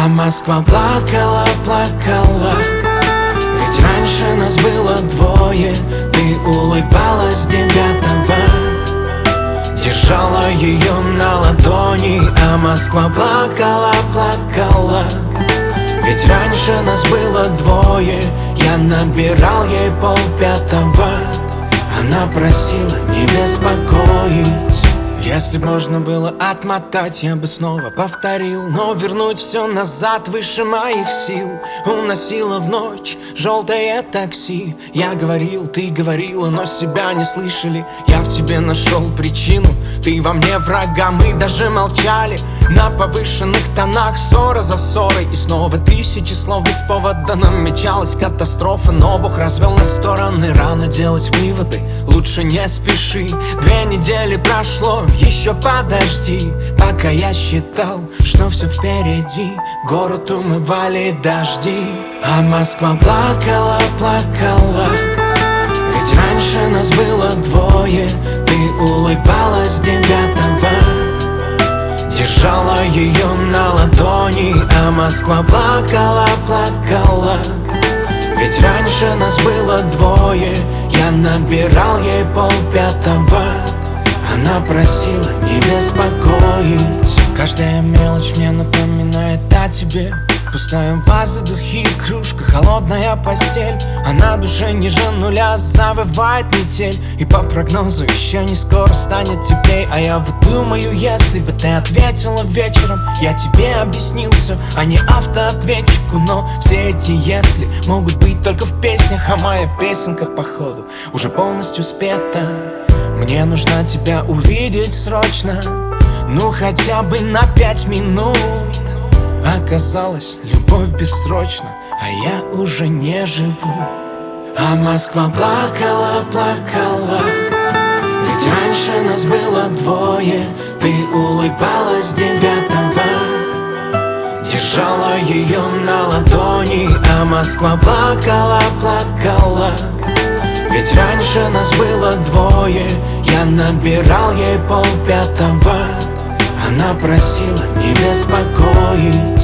А Москва плакала, плакала, ведь раньше нас было двое. Ты улыбалась 9-го, держала ее на ладони. А Москва плакала, плакала, ведь раньше нас было двое. Я набирал ей 4:30, она просила не беспокоить. Если б можно было отмотать, я бы снова повторил. Но вернуть все назад выше моих сил. Уносила в ночь желтое такси. Я говорил, ты говорила, но себя не слышали. Я в тебе нашел причину, ты во мне врага. Мы даже молчали на повышенных тонах, ссора за ссорой. И снова тысячи слов без повода. Намечалась катастрофа, но Бог развел на стороны. Рано делать выводы, лучше не спеши. 2 недели прошло, еще подожди. Пока я считал, что все впереди, город умывали дожди. А Москва плакала, плакала, ведь раньше нас было двое. Ты улыбалась 9-го, держала ее на ладони. А Москва плакала, плакала, ведь раньше нас было двое. Я набирал ей 4:30, она просила не беспокоить. Каждая мелочь мне напоминает о тебе. Пустая ваза, духи, кружка, холодная постель. А на душе ниже нуля завывает метель. И по прогнозу еще не скоро станет теплей. А я вот думаю, если бы ты ответила вечером, я тебе объяснил все, а не автоответчику. Но все эти если могут быть только в песнях. А моя песенка, походу, уже полностью спета. Мне нужно тебя увидеть срочно, ну хотя бы на 5 минут. Оказалось, любовь бессрочна, а я уже не живу. А Москва плакала, плакала, ведь раньше нас было двое. Ты улыбалась 9-го, держала ее на ладони. А Москва плакала, плакала, ведь раньше нас было двое. Я набирал ей 4:30, она просила не беспокоить.